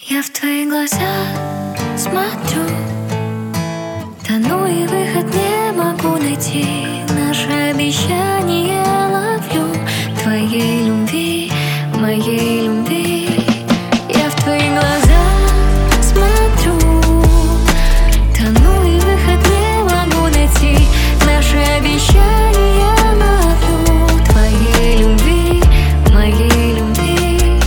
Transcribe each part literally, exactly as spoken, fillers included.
Я в твои глаза смотрю, тону и выход не могу найти. Наше обещание ловлю, твоей любви, моей любви. Я в твои глаза смотрю, тону и выход не могу найти. Наше обещание ловлю, твоей любви, моей любви.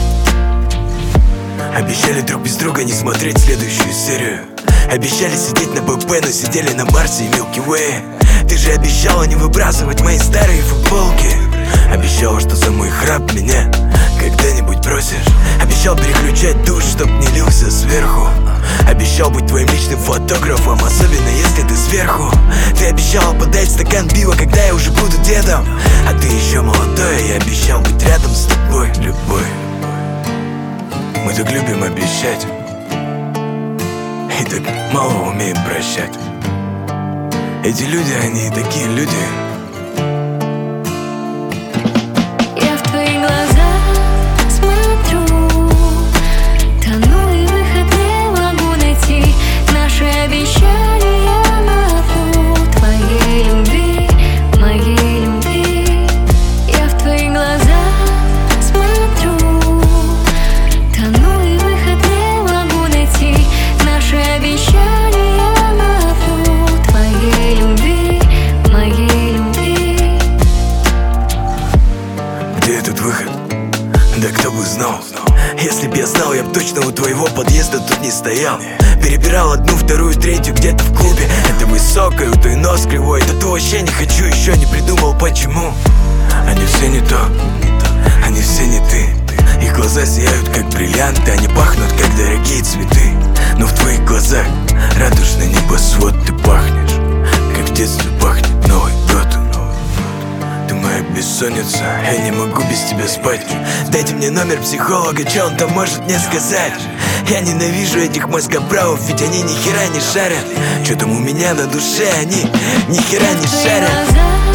Обещали друг без друга не смотреть следующую серию. Обещали сидеть на БП, но сидели на Марсе и Милки Уэй. Ты же обещала не выбрасывать мои старые футболки. Обещала, что за мой храп меня когда-нибудь бросишь. Обещал переключать душ, чтоб не лился сверху. Обещал быть твоим личным фотографом, особенно если ты сверху. Ты обещала подать стакан пива, когда я уже буду дедом. А ты еще молодой, я обещал быть рядом с тобой, любой. Мы так любим обещать и так мало умеем прощать. Эти люди, они такие люди. Я в твои глаза смотрю, тону и выход не могу найти. Наши обещания ловлю, твоей любви, моей любви. Я в твои глаза смотрю, тону и выход не могу найти. Наши обещания ловлю, твоей любви, моей любви. Где этот выход? Да кто бы знал. Если б я знал, я б точно у твоего подъезда тут не стоял. Перебирал одну, вторую, третью где-то в клубе. Это высокое, у той нос кривой. Да то вообще не хочу, еще не придумал почему. Они все не то, они все не ты. Их глаза сияют как бриллианты, они пахнут как дорогие цветы. Но в твоих глазах радужный небосвод. Ты пахнешь, как в детстве пахнет Новый год. Ты моя бессонница, я не могу без тебя спать. Дайте мне номер психолога, че он там может мне сказать? Я ненавижу этих мозгоправов, ведь они ни хера не шарят. Че там у меня на душе, они ни хера не шарят.